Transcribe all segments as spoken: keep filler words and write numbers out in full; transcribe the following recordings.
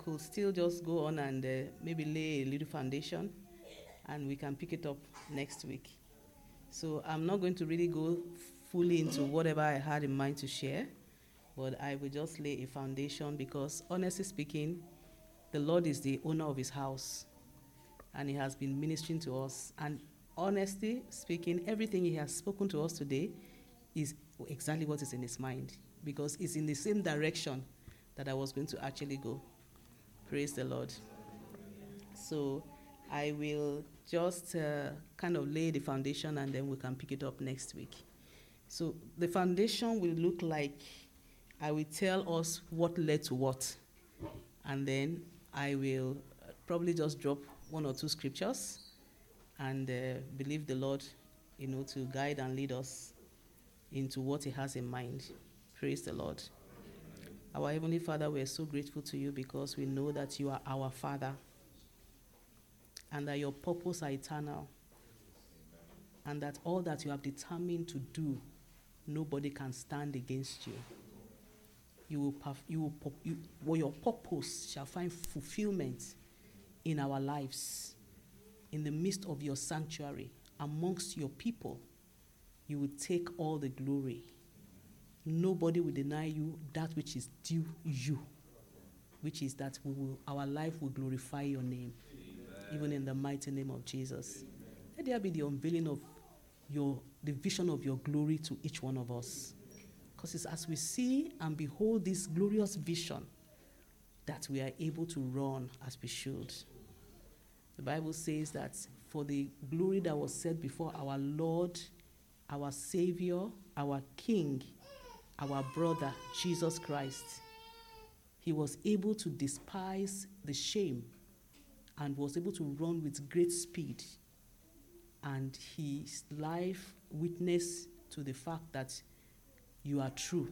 could still just go on and uh, maybe lay a little foundation, and we can pick it up next week. So I'm not going to really go fully into whatever I had in mind to share, but I will just lay a foundation because, honestly speaking, the Lord is the owner of his house, and he has been ministering to us. And honestly speaking, everything he has spoken to us today is exactly what is in his mind, because it's in the same direction that I was going to actually go. Praise the Lord. So I will just uh, kind of lay the foundation, and then we can pick it up next week. So the foundation will look like, I will tell us what led to what, and then I will probably just drop one or two scriptures and uh, believe the Lord, you know, to guide and lead us into what he has in mind. Praise the Lord. Our Heavenly Father, we are so grateful to you because we know that you are our Father and that your purpose are eternal, and that all that you have determined to do, nobody can stand against you. You will, perf- you will pop- you, well, your purpose shall find fulfillment in our lives, in the midst of your sanctuary, amongst your people. You will take all the glory. Nobody will deny you that which is due you, which is that we will, our life will glorify your name, Amen. Even in the mighty name of Jesus. Amen. Let there be the unveiling of your, the vision of your glory to each one of us. Because it's as we see and behold this glorious vision that we are able to run as we should. The Bible says that for the glory that was set before our Lord, our Savior, our King, our brother, Jesus Christ, he was able to despise the shame and was able to run with great speed. And his life witnessed to the fact that you are true.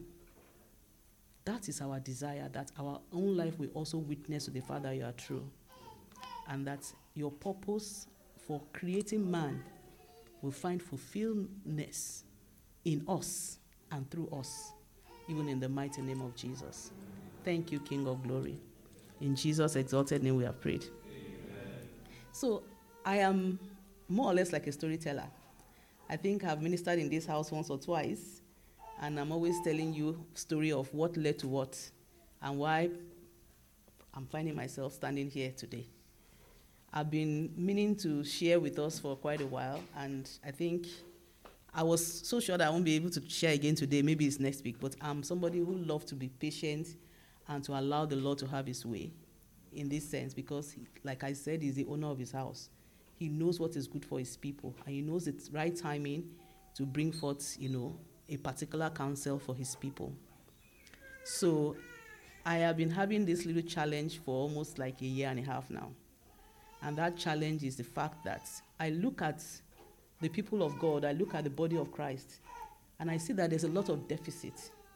That is our desire, that our own life will also witness to the fact that you are true. And that your purpose for creating man will find fulfillment in us and through us, even in the mighty name of Jesus. Thank you, King of Glory. In Jesus' exalted name we have prayed. Amen. So I am more or less like a storyteller. I think I've ministered in this house once or twice, and I'm always telling you story of what led to what and why I'm finding myself standing here today. I've been meaning to share with us for quite a while, and I think I was so sure that I won't be able to share again today. Maybe it's next week, but I'm somebody who loves to be patient and to allow the Lord to have his way in this sense, because, he, like I said, he's the owner of his house. He knows what is good for his people, and he knows it's right timing to bring forth, you know, a particular counsel for his people. So I have been having this little challenge for almost like a year and a half now. And that challenge is the fact that I look at the people of God, I look at the body of Christ, and I see that there's a lot of deficit.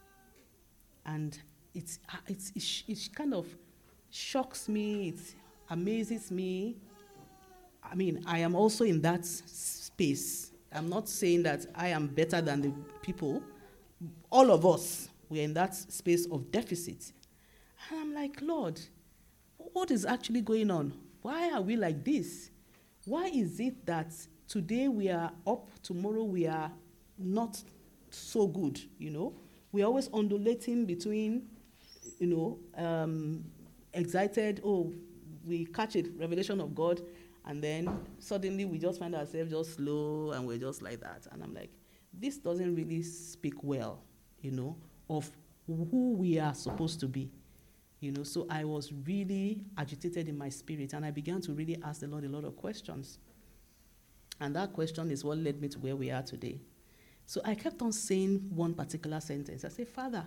And it's, it's, it's, it kind of shocks me, it amazes me. I mean, I am also in that space. I'm not saying that I am better than the people. All of us, we're in that space of deficit. And I'm like, Lord, what is actually going on? Why are we like this? Why is it that today we are up, tomorrow we are not so good, you know? We're always undulating between, you know, um, excited, oh, we catch a revelation of God, and then suddenly we just find ourselves just slow, and we're just like that. And I'm like, this doesn't really speak well, you know, of who we are supposed to be. You know, so I was really agitated in my spirit, and I began to really ask the Lord a lot of questions. And that question is what led me to where we are today. So I kept on saying one particular sentence. I said, Father,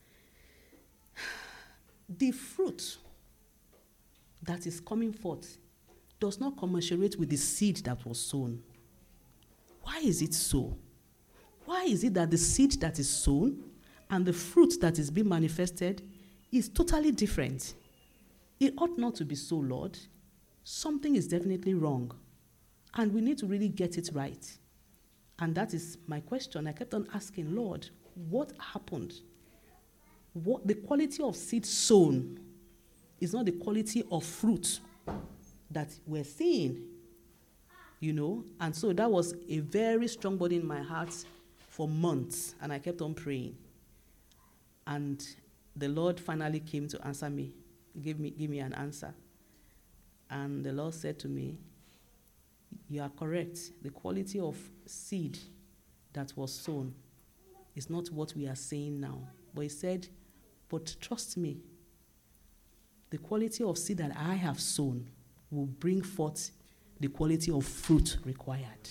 the fruit that is coming forth does not commensurate with the seed that was sown. Why is it so? Why is it that the seed that is sown and the fruit that is being manifested is totally different? It ought not to be so, Lord. Something is definitely wrong, and we need to really get it right. And that is my question. I kept on asking, Lord, what happened? What the quality of seed sown it's not the quality of fruit that we're seeing, you know. And so that was a very strong body in my heart for months, and I kept on praying. And the Lord finally came to answer me, give me, give me an answer. And the Lord said to me, you are correct. The quality of seed that was sown is not what we are saying now. But he said, but trust me, the quality of seed that I have sown will bring forth the quality of fruit required.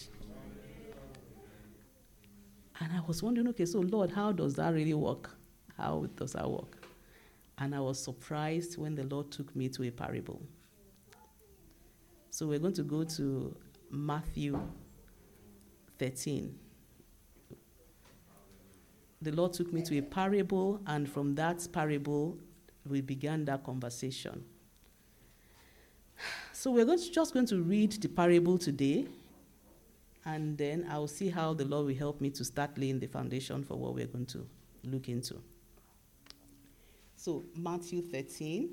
And I was wondering, okay, so Lord, how does that really work? How does that work? And I was surprised when the Lord took me to a parable. So we're going to go to Matthew thirteen. The Lord took me to a parable, and from that parable, we began that conversation. So we're going to, just going to read the parable today, and then I'll see how the Lord will help me to start laying the foundation for what we're going to look into. So Matthew thirteen.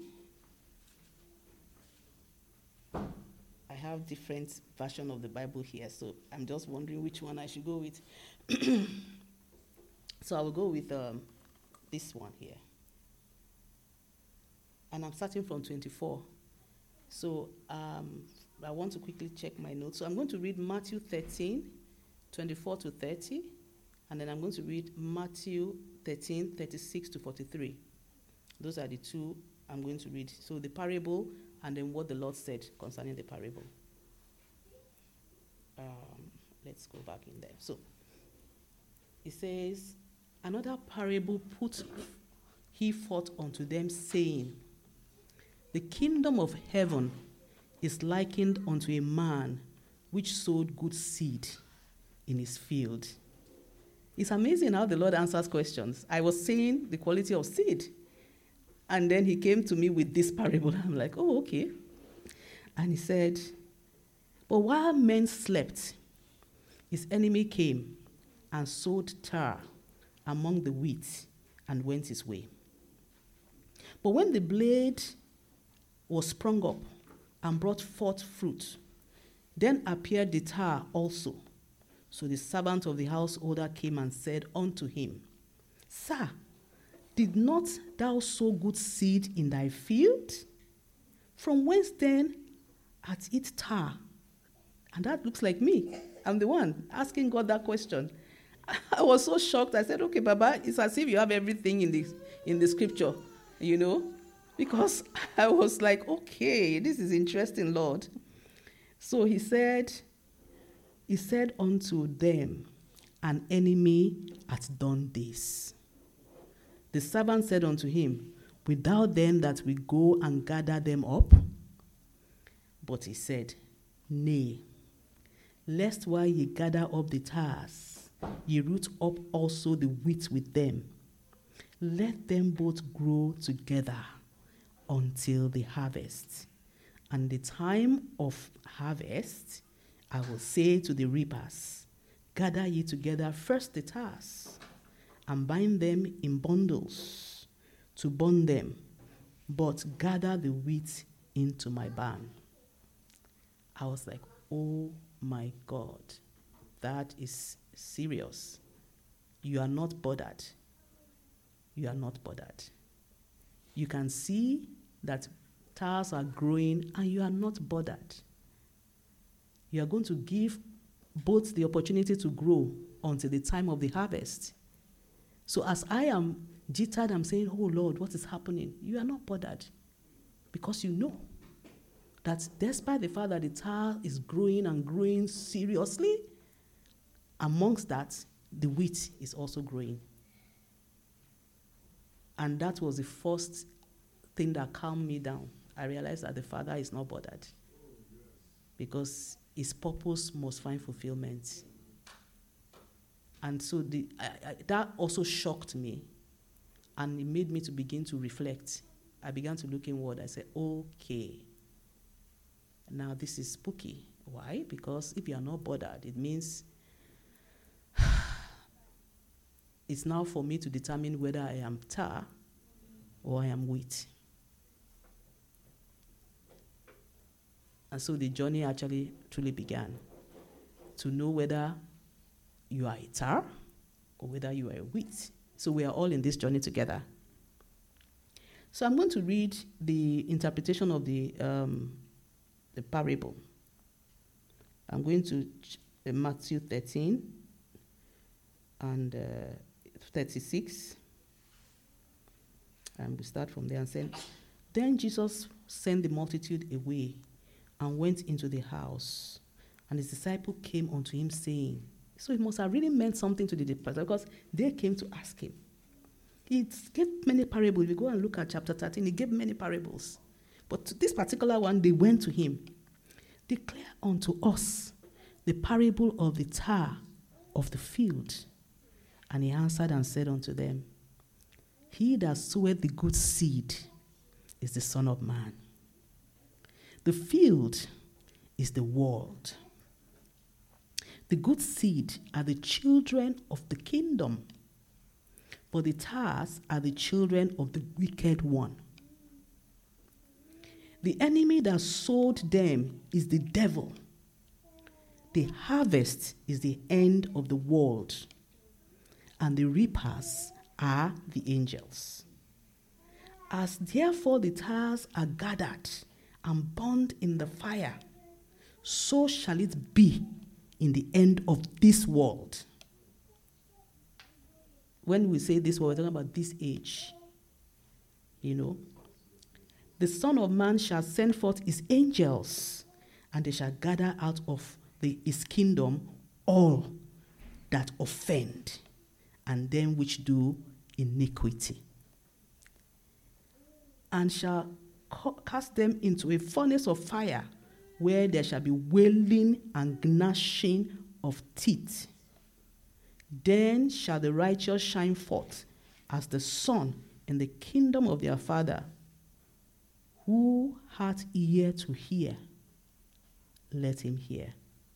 I have different versions of the Bible here, so I'm just wondering which one I should go with. So I will go with um, this one here. And I'm starting from twenty-four. So um, I want to quickly check my notes. So I'm going to read Matthew thirteen, twenty-four to thirty, and then I'm going to read Matthew thirteen, thirty-six to forty-three. Those are the two I'm going to read. So the parable, and then what the Lord said concerning the parable. Um, let's go back in there. So it says, another parable put he forth unto them, saying, the kingdom of heaven is likened unto a man which sowed good seed in his field. It's amazing how the Lord answers questions. I was saying the quality of seed, and then he came to me with this parable. I'm like, oh, okay. And he said, but while men slept, his enemy came and sowed tar among the wheat and went his way. But when the blade was sprung up and brought forth fruit, then appeared the tar also. So the servant of the householder came and said unto him, Sir, did not thou sow good seed in thy field? From whence then hath it tar? And that looks like me. I'm the one asking God that question. I was so shocked. I said, okay, Baba, it's as if you have everything in the, in the scripture, you know, because I was like, okay, this is interesting, Lord. So he said, he said unto them, an enemy hath done this. The servant said unto him, wilt thou then that we go and gather them up? But he said, nay, lest while ye gather up the tares, ye root up also the wheat with them. Let them both grow together until the harvest. And the time of harvest, I will say to the reapers, gather ye together first the tares, and bind them in bundles to burn them, but gather the wheat into my barn. I was like, oh my God, that is serious. You are not bothered. You are not bothered. You can see that tares are growing and you are not bothered. You are going to give both the opportunity to grow until the time of the harvest. So as I am jittered, I'm saying, oh Lord, what is happening? You are not bothered because you know that despite the fact that the tare is growing and growing seriously, amongst that, the wheat is also growing. And that was the first thing that calmed me down. I realized that the Father is not bothered because his purpose must find fulfillment. And so the, I, I, that also shocked me, and it made me to begin to reflect. I began to look inward. I said, okay, now this is spooky. Why? Because if you are not bothered, it means it's now for me to determine whether I am tar or I am wheat. And so the journey actually truly began to know whether you are a tar or whether you are a wheat. So we are all in this journey together. So I'm going to read the interpretation of the, um, the parable. I'm going to uh, Matthew thirteen and uh, thirty-six. And we start from there and say, then Jesus sent the multitude away and went into the house. And his disciple came unto him saying, so it must have really meant something to the disciples because they came to ask him. He gave many parables. We go and look at chapter thirteen. He gave many parables. But to this particular one, they went to him. Declare unto us the parable of the tar of the field. And he answered and said unto them, he that soweth the good seed is the Son of Man. The field is the world. The good seed are the children of the kingdom, but the tares are the children of the wicked one. The enemy that sowed them is the devil. The harvest is the end of the world, and the reapers are the angels. As therefore the tares are gathered and burned in the fire, so shall it be in the end of this world. When we say this world, we're talking about this age. You know, the Son of Man shall send forth his angels, and they shall gather out of the, his kingdom all that offend, and them which do iniquity, and shall ca- cast them into a furnace of fire, where there shall be wailing and gnashing of teeth. Then shall the righteous shine forth as the sun in the kingdom of their Father. Who hath ear to hear, let him hear.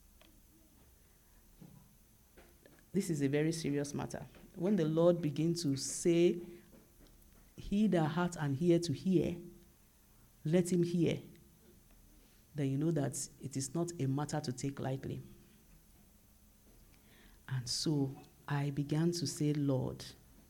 This is a very serious matter. When the Lord begins to say, he that hath an ear to hear, let him hear, then you know that it is not a matter to take lightly. And so I began to say, Lord,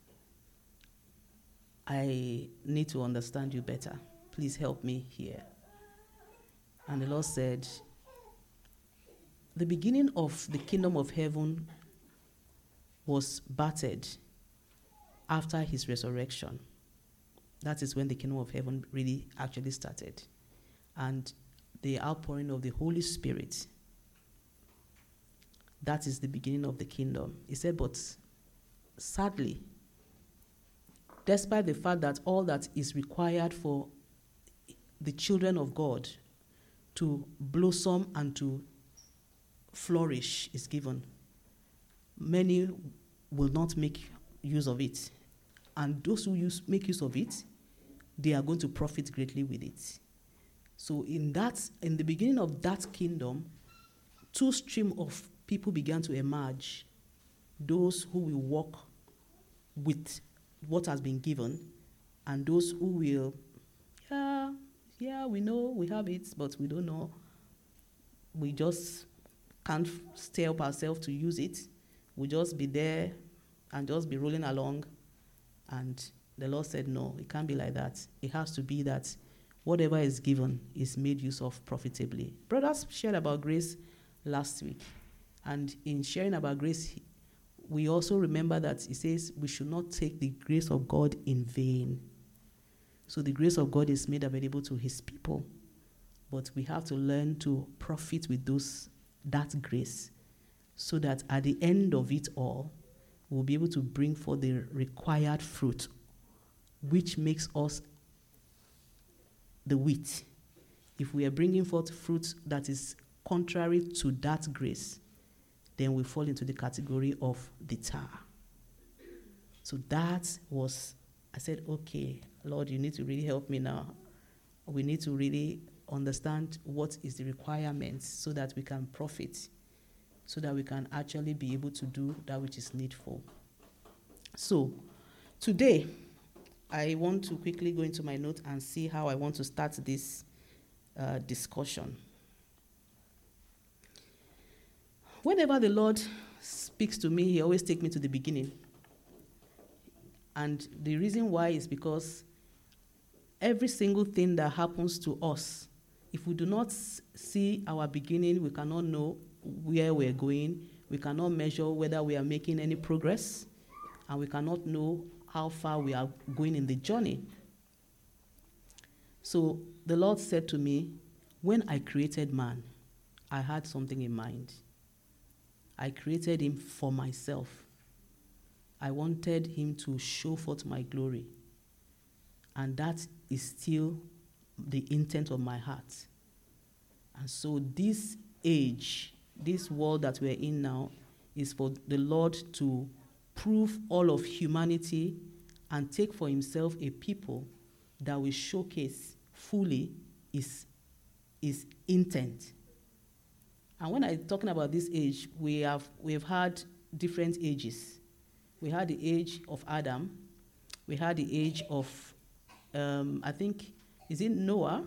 I need to understand you better. Please help me here. And the Lord said, the beginning of the kingdom of heaven was battered after his resurrection. That is when the kingdom of heaven really actually started. And the outpouring of the Holy Spirit, that is the beginning of the kingdom. He said, but sadly, despite the fact that all that is required for the children of God to blossom and to flourish is given, many will not make use of it. And those who use, make use of it, they are going to profit greatly with it. So in that, in the beginning of that kingdom, two streams of people began to emerge. Those who will walk with what has been given, and those who will, yeah, yeah, we know we have it, but we don't know. We just can't stay up ourselves to use it. We'll just be there and just be rolling along. And the Lord said, no, it can't be like that. It has to be that whatever is given is made use of profitably. Brothers shared about grace last week. And in sharing about grace, we also remember that it says we should not take the grace of God in vain. So the grace of God is made available to his people. But we have to learn to profit with those that grace, so that at the end of it all, we'll be able to bring forth the required fruit, which makes us the wheat. If we are bringing forth fruit that is contrary to that grace, then we fall into the category of the tar. So that was, I said, okay, Lord, you need to really help me now. We need to really understand what is the requirements so that we can profit, so that we can actually be able to do that which is needful. So today, I want to quickly go into my note and see how I want to start this uh, discussion. whenever the Lord speaks to me, he always takes me to the beginning. And the reason why is because every single thing that happens to us, if we do not see our beginning, we cannot know where we're going. We cannot measure whether we are making any progress. And we cannot know how far we are going in the journey. So the Lord said to me, when I created man, I had something in mind. I created him for myself. I wanted him to show forth my glory. And that is still the intent of my heart. And so this age, this world that we're in now, is for the Lord to prove all of humanity and take for himself a people that will showcase fully his, his intent. And when I'm talking about this age, we have we've had different ages. We had the age of Adam. We had the age of, um, I think, is it Noah?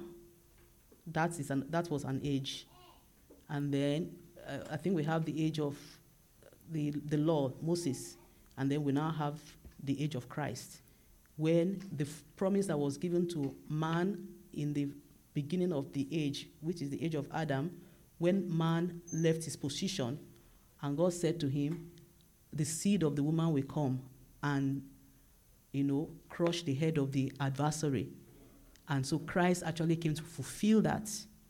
That is an, that was an age. And then uh, I think we have the age of the, the law, Moses. And then we now have the age of Christ, when the f- promise that was given to man in the beginning of the age, which is the age of Adam, when man left his position, and God said to him, the seed of the woman will come and, you know, crush the head of the adversary. And so Christ actually came to fulfill that.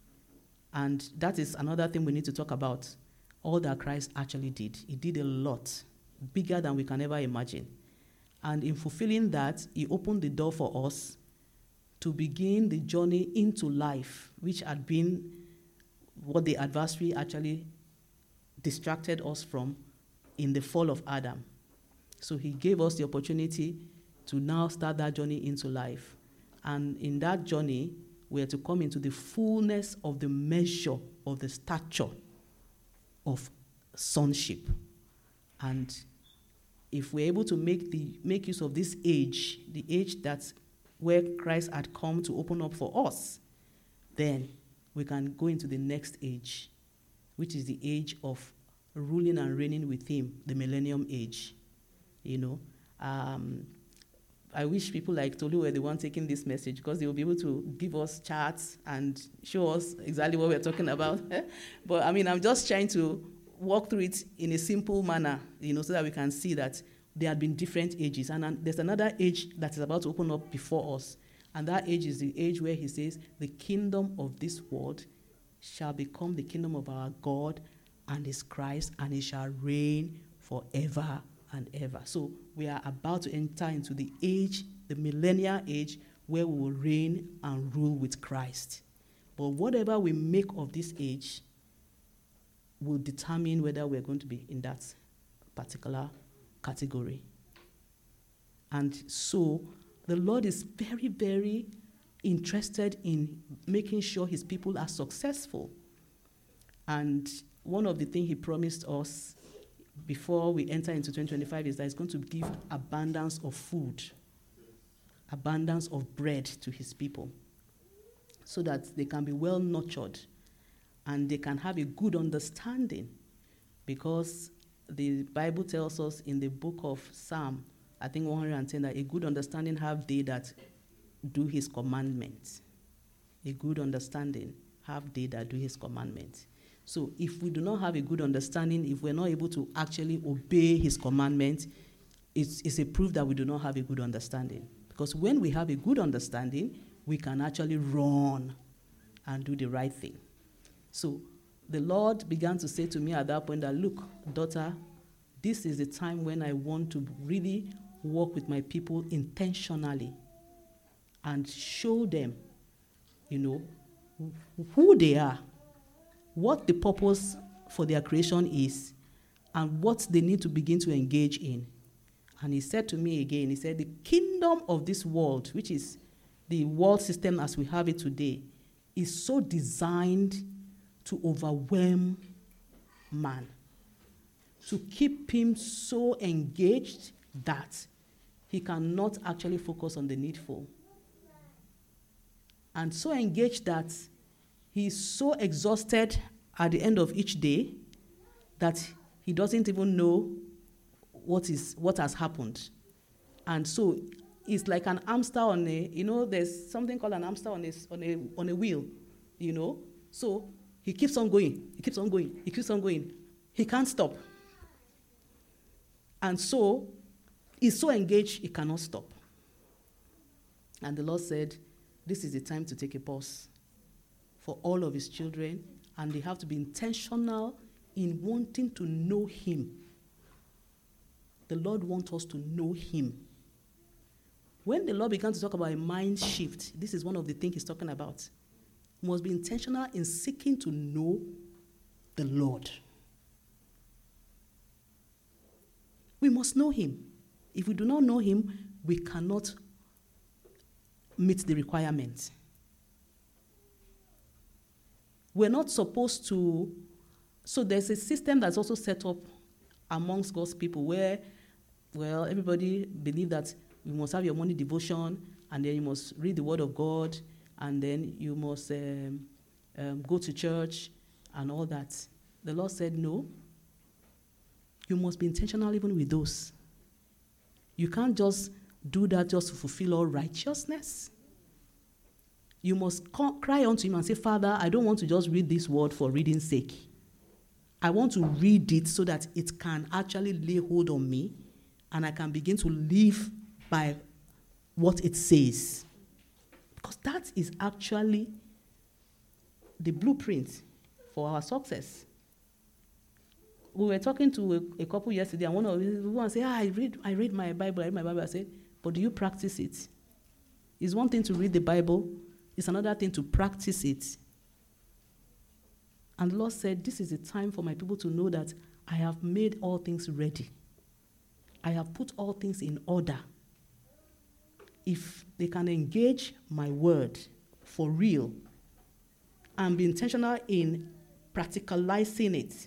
And that is another thing we need to talk about. All that Christ actually did. He did a lot, bigger than we can ever imagine. And in fulfilling that, he opened the door for us to begin the journey into life, which had been what the adversary actually distracted us from in the fall of Adam. So he gave us the opportunity to now start that journey into life. And in that journey, we are to come into the fullness of the measure of the stature of sonship. And if we're able to make the make use of this age, the age that's where Christ had come to open up for us, then we can go into the next age, which is the age of ruling and reigning with him, the millennium age. You know, um, I wish people like Tolu were the one taking this message, because they will be able to give us charts and show us exactly what we're talking about. But I mean, I'm just trying to walk through it in a simple manner, you know, so that we can see that there have been different ages. And, and there's another age that is about to open up before us. And that age is the age where he says, the kingdom of this world shall become the kingdom of our God and his Christ, and it shall reign forever and ever. So we are about to enter into the age, the millennial age, where we will reign and rule with Christ. But whatever we make of this age will determine whether we're going to be in that particular category. And so the Lord is very, very interested in making sure his people are successful. And one of the things he promised us before we enter into twenty twenty-five is that he's going to give abundance of food, abundance of bread to his people, so that they can be well nurtured and they can have a good understanding. Because the Bible tells us in the book of Psalm, I think one hundred ten, that a good understanding have they that do his commandments. A good understanding have they that do his commandments. So if we do not have a good understanding, if we're not able to actually obey his commandments, it's, it's a proof that we do not have a good understanding. Because when we have a good understanding, we can actually run and do the right thing. So the Lord began to say to me at that point that, look, daughter, this is the time when I want to really work with my people intentionally and show them, you know, who they are, what the purpose for their creation is, and what they need to begin to engage in. And he said to me again, he said, the kingdom of this world, which is the world system as we have it today, is so designed to overwhelm man, to keep him so engaged that he cannot actually focus on the needful. And so engaged that he is so exhausted at the end of each day that he doesn't even know what is what has happened. And so it's like an hamster on a, you know, there's something called an hamster on a, on a, on a wheel, you know. So he keeps on going, he keeps on going, he keeps on going. He can't stop. And so he's so engaged, he cannot stop. And the Lord said, this is the time to take a pause for all of his children, and they have to be intentional in wanting to know him. The Lord wants us to know him. When the Lord began to talk about a mind shift, this is one of the things he's talking about. We must be intentional in seeking to know the Lord. We must know him. If we do not know him, we cannot meet the requirement. We're not supposed to, so there's a system that's also set up amongst God's people where, well, everybody believe that you must have your morning devotion, and then you must read the word of God, and then you must um, um, go to church and all that. The Lord said, no. You must be intentional even with those. You can't just do that just to fulfill all righteousness. You must call, cry unto him and say, Father, I don't want to just read this word for reading's sake. I want to read it so that it can actually lay hold on me, and I can begin to live by what it says. Because that is actually the blueprint for our success. We were talking to a, a couple yesterday, and one of them would say, ah, I read, I read my Bible, I read my Bible. I said, but do you practice it? It's one thing to read the Bible, it's another thing to practice it. And the Lord said, this is the time for my people to know that I have made all things ready. I have put all things in order. If they can engage my word for real and be intentional in practicalizing it,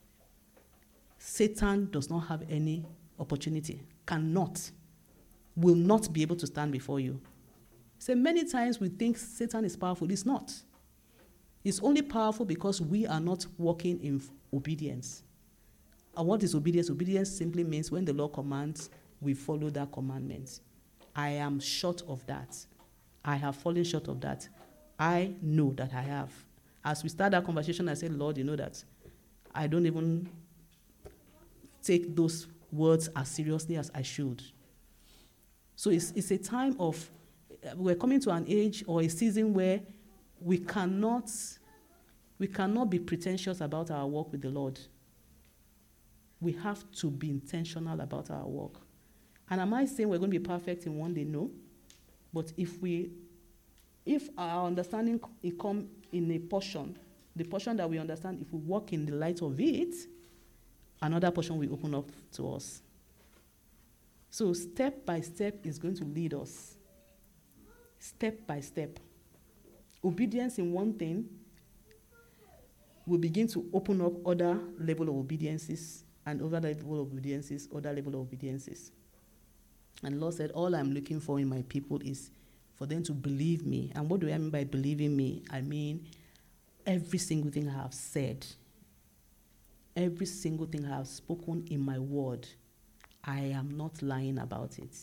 Satan does not have any opportunity, cannot, will not be able to stand before you. So many times we think Satan is powerful. It's not. It's only powerful because we are not walking in obedience. And what is obedience? Obedience simply means when the Lord commands, we follow that commandment. I am short of that. I have fallen short of that. I know that I have. As we start that conversation, I said, Lord, you know that I don't even take those words as seriously as I should. So it's, it's a time of, we're coming to an age or a season where we cannot, we cannot be pretentious about our walk with the Lord. We have to be intentional about our work. And am I saying we're going to be perfect in one day? No. But if we, if our understanding it come in a portion, the portion that we understand, if we walk in the light of it, another portion will open up to us. So step by step is going to lead us. Step by step. Obedience in one thing will begin to open up other level of obediences, and other level of obediences, other level of obediences. And the Lord said, all I'm looking for in my people is for them to believe me. And what do I mean by believing me? I mean every single thing I have said, every single thing I have spoken in my word, I am not lying about it.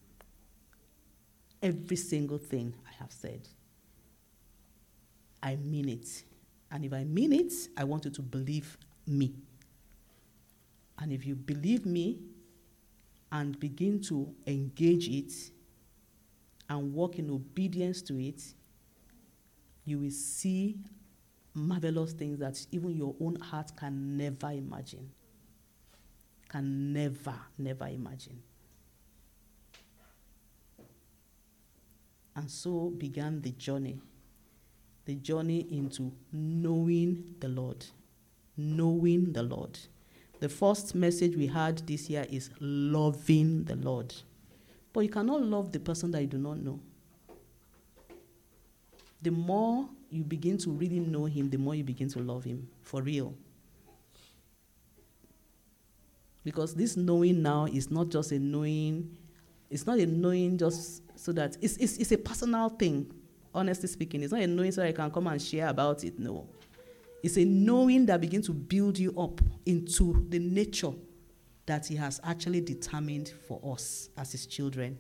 Every single thing I have said, I mean it. And if I mean it, I want you to believe me. And if you believe me and begin to engage it and walk in obedience to it, you will see marvelous things that even your own heart can never imagine. Can never, never imagine. And so began the journey. The journey into knowing the Lord. Knowing the Lord. The first message we had this year is loving the Lord. But you cannot love the person that you do not know. The more you begin to really know him, the more you begin to love him, for real. Because this knowing now is not just a knowing, it's not a knowing just so that, it's, it's, it's a personal thing, honestly speaking. It's not a knowing so I can come and share about it, no. It's a knowing that begins to build you up into the nature that he has actually determined for us as his children.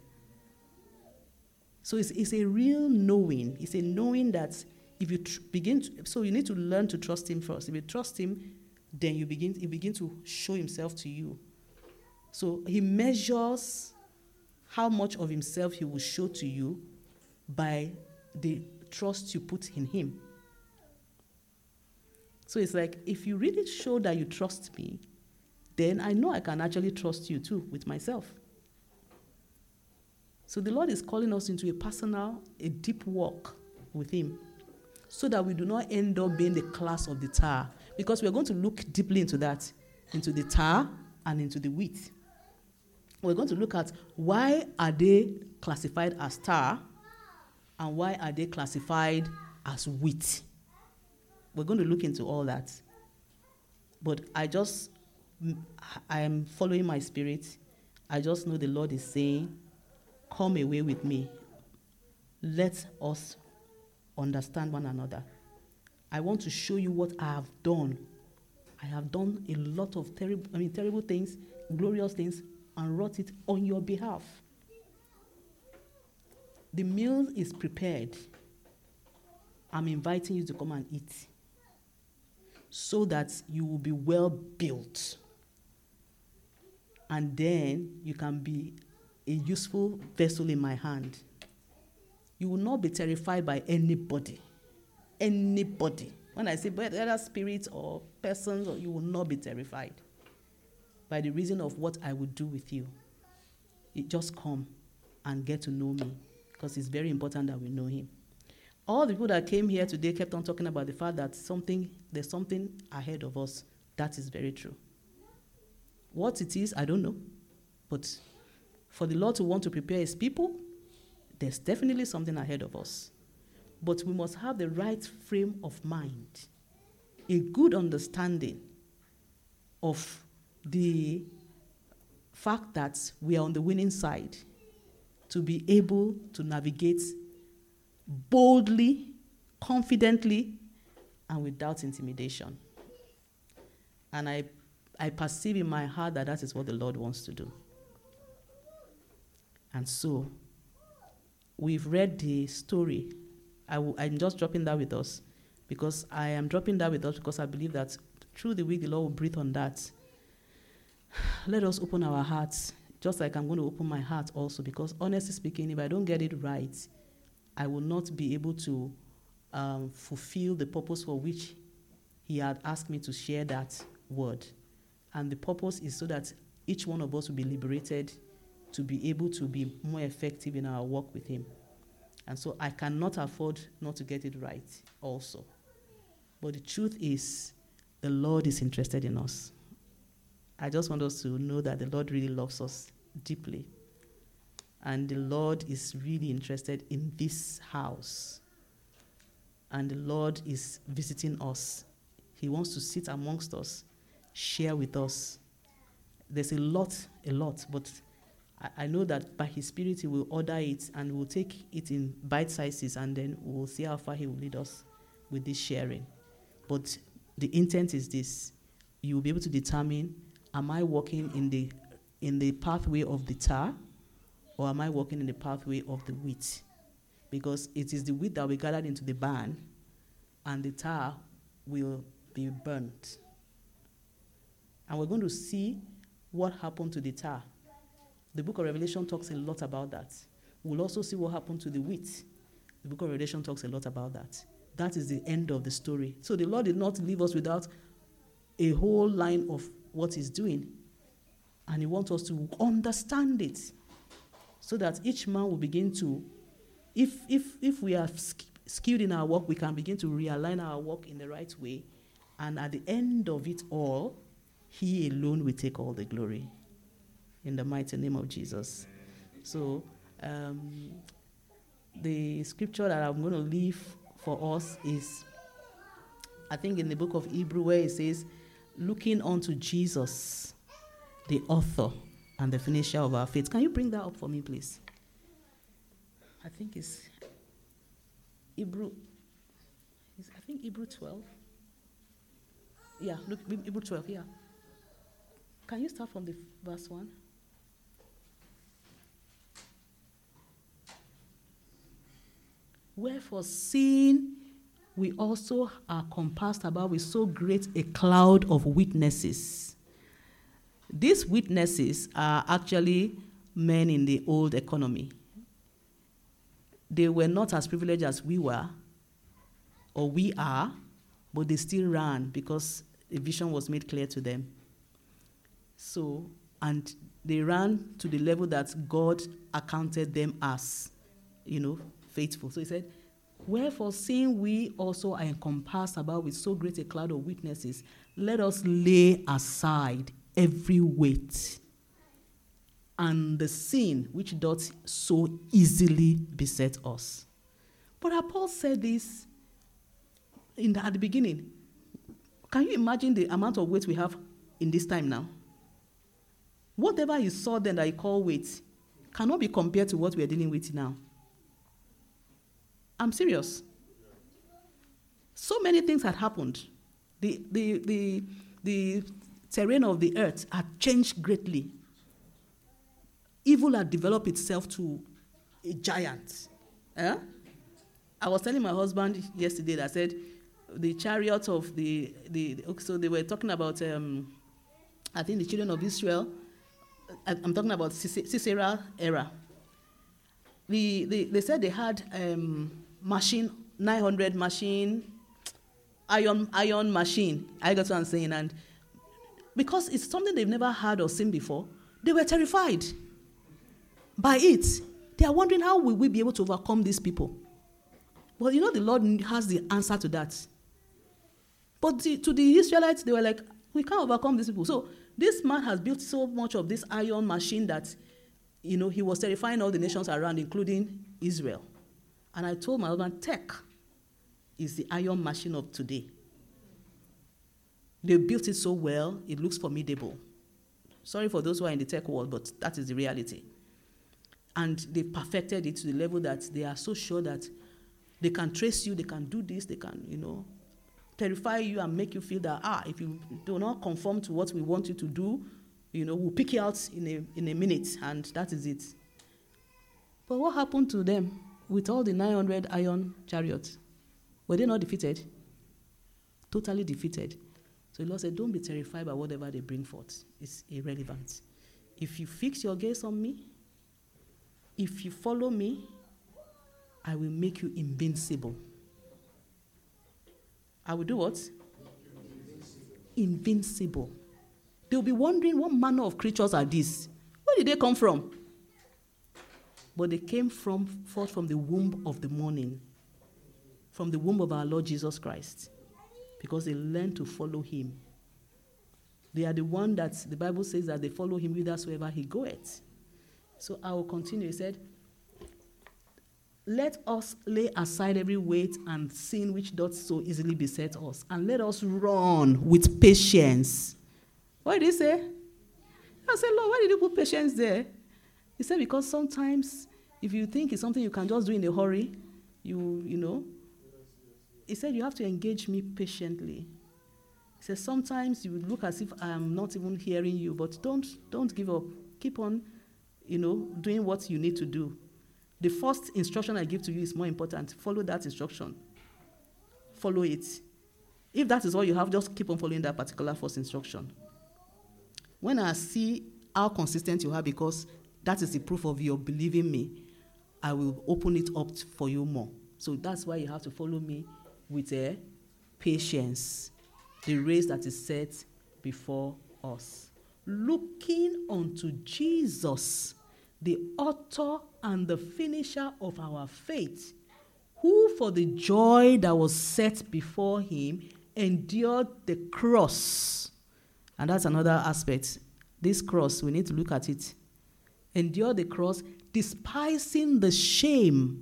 So it's, it's a real knowing. It's a knowing that if you tr- begin to, so you need to learn to trust him first. If you trust him, then you begin, he begin to show himself to you. So he measures how much of himself he will show to you by the trust you put in him. So it's like, if you really show that you trust me, then I know I can actually trust you too with myself. So the Lord is calling us into a personal, a deep walk with him, so that we do not end up being the class of the tar. Because we're going to look deeply into that, into the tar and into the wheat. We're going to look at why are they classified as tar and why are they classified as wheat. We're going to look into all that. But I just, I am following my spirit. I just know the Lord is saying, come away with me. Let us understand one another. I want to show you what I have done. I have done a lot of terrible, I mean, terrible things, glorious things, and wrought it on your behalf. The meal is prepared. I'm inviting you to come and eat, so that you will be well built. And then you can be a useful vessel in my hand. You will not be terrified by anybody. Anybody. When I say whether spirits or persons, or you will not be terrified by the reason of what I will do with you. You just come and get to know me, because it's very important that we know him. All the people that came here today kept on talking about the fact that something, there's something ahead of us. That is very true. What it is, I don't know. But for the Lord to want to prepare his people, there's definitely something ahead of us. But we must have the right frame of mind, a good understanding of the fact that we are on the winning side, to be able to navigate boldly, confidently, and without intimidation. And I, I perceive in my heart that that is what the Lord wants to do. And so, we've read the story. I w- I'm just dropping that with us, because I am dropping that with us because I believe that through the week the Lord will breathe on that. Let us open our hearts, just like I'm going to open my heart also, because honestly speaking, if I don't get it right, I will not be able to um, fulfill the purpose for which he had asked me to share that word. And the purpose is so that each one of us will be liberated to be able to be more effective in our work with him. And so I cannot afford not to get it right also. But the truth is, the Lord is interested in us. I just want us to know that the Lord really loves us deeply. And the Lord is really interested in this house. And the Lord is visiting us. He wants to sit amongst us, share with us. There's a lot, a lot, but I, I know that by his Spirit he will order it, and we'll take it in bite sizes, and then we'll see how far he will lead us with this sharing. But the intent is this. You will be able to determine, am I walking in the in the pathway of the tar, or am I walking in the pathway of the wheat? Because it is the wheat that we gathered into the barn, and the tar will be burnt. And we're going to see what happened to the tar. The book of Revelation talks a lot about that. We'll also see what happened to the wheat. The book of Revelation talks a lot about that. That is the end of the story. So the Lord did not leave us without a whole line of what he's doing. And he wants us to understand it, so that each man will begin to, if if if we are sk- skewed in our work, we can begin to realign our work in the right way. And at the end of it all, he alone will take all the glory. In the mighty name of Jesus. So um, the scripture that I'm going to leave for us is, I think in the book of Hebrew, where it says, looking unto Jesus, the author and the finisher of our faith. Can you bring that up for me, please? I think it's Hebrew, it's, I think Hebrew twelve. Yeah, look, Hebrew twelve, yeah. Can you start from the verse one? Wherefore, seeing we also are compassed about with so great a cloud of witnesses. These witnesses are actually men in the old economy. They were not as privileged as we were, or we are, but they still ran because a vision was made clear to them. So, and they ran to the level that God accounted them as, you know, faithful. So he said, wherefore, seeing we also are encompassed about with so great a cloud of witnesses, let us lay aside every weight and the sin which doth so easily beset us. But Paul said this in the, at the beginning. Can you imagine the amount of weight we have in this time now? Whatever he saw then that he called weight cannot be compared to what we are dealing with now. I'm serious. So many things had happened. The, the, the, the terrain of the earth had changed greatly. Evil had developed itself to a giant. Eh? I was telling my husband yesterday that I said the chariot of the, the, the so they were talking about, um, I think the children of Israel. I'm talking about Sisera era. The, the, they said they had um, machine, nine hundred machine, iron iron machine. I got what I'm saying. And because it's something they've never heard or seen before, they were terrified by it. They are wondering, how will we be able to overcome these people? Well, you know, the Lord has the answer to that. But the, to the Israelites, they were like, we can't overcome these people. So this man has built so much of this iron machine that, you know, he was terrifying all the nations around, including Israel. And I told my husband, tech is the iron machine of today. They built it so well, it looks formidable. Sorry for those who are in the tech world, but that is the reality. And they perfected it to the level that they are so sure that they can trace you, they can do this, they can, you know, terrify you and make you feel that, ah, if you do not conform to what we want you to do, you know, we'll pick you out in a, in a minute, and that is it. But what happened to them with all the nine hundred iron chariots? Were they not defeated? Totally defeated. So the Lord said, don't be terrified by whatever they bring forth. It's irrelevant. If you fix your gaze on me, if you follow me, I will make you invincible. I will do what? Invincible. They'll be wondering, what manner of creatures are these? Where did they come from? But they came from forth from the womb of the morning, from the womb of our Lord Jesus Christ, because they learned to follow him. They are the one that the Bible says that they follow him whithersoever he goeth. So I will continue. He said, let us lay aside every weight and sin which doth so easily beset us, and let us run with patience. What did he say? I said, Lord, why did you put patience there? He said, because sometimes if you think it's something you can just do in a hurry, you, you know. He said, you have to engage me patiently. He said, sometimes you look as if I'm not even hearing you, but don't, don't give up. Keep on, you know, doing what you need to do. The first instruction I give to you is more important. Follow that instruction. Follow it. If that is all you have, just keep on following that particular first instruction. When I see how consistent you are, because that is the proof of your believing me, I will open it up for you more. So that's why you have to follow me with a patience, the race that is set before us. Looking unto Jesus, the author and the finisher of our faith, who for the joy that was set before him endured the cross. And that's another aspect. This cross, we need to look at it. Endure the cross, despising the shame,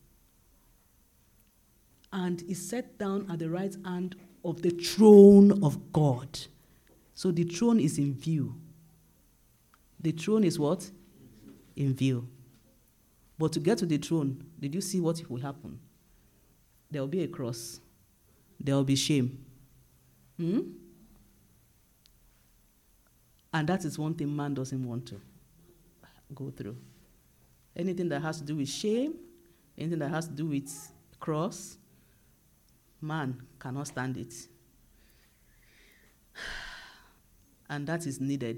and is set down at the right hand of the throne of God. So the throne is in view. The throne is what? In view. But to get to the throne, did you see what will happen? There will be a cross. There will be shame. Hmm? And that is one thing man doesn't want to go through. Anything that has to do with shame, anything that has to do with cross, man cannot stand it. And that is needed.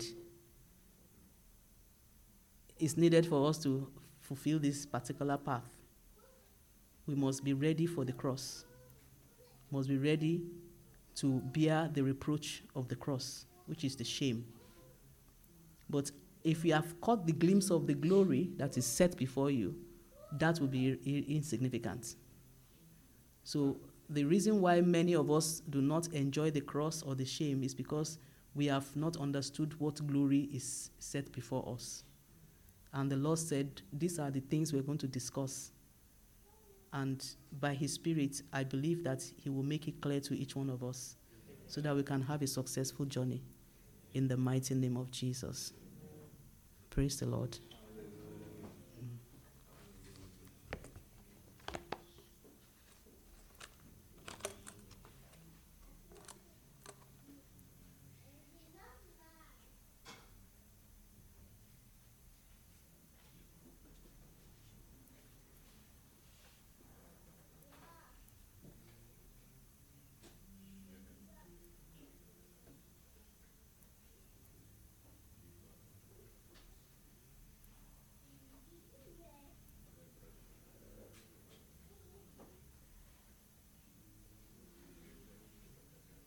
It's needed for us to fulfill this particular path. We must be ready for the cross. Must be ready to bear the reproach of the cross, which is the shame. But if you have caught the glimpse of the glory that is set before you, that will be I- insignificant. So the reason why many of us do not enjoy the cross or the shame is because we have not understood what glory is set before us. And the Lord said, these are the things we're going to discuss. And by His Spirit, I believe that He will make it clear to each one of us so that we can have a successful journey in the mighty name of Jesus. Praise the Lord.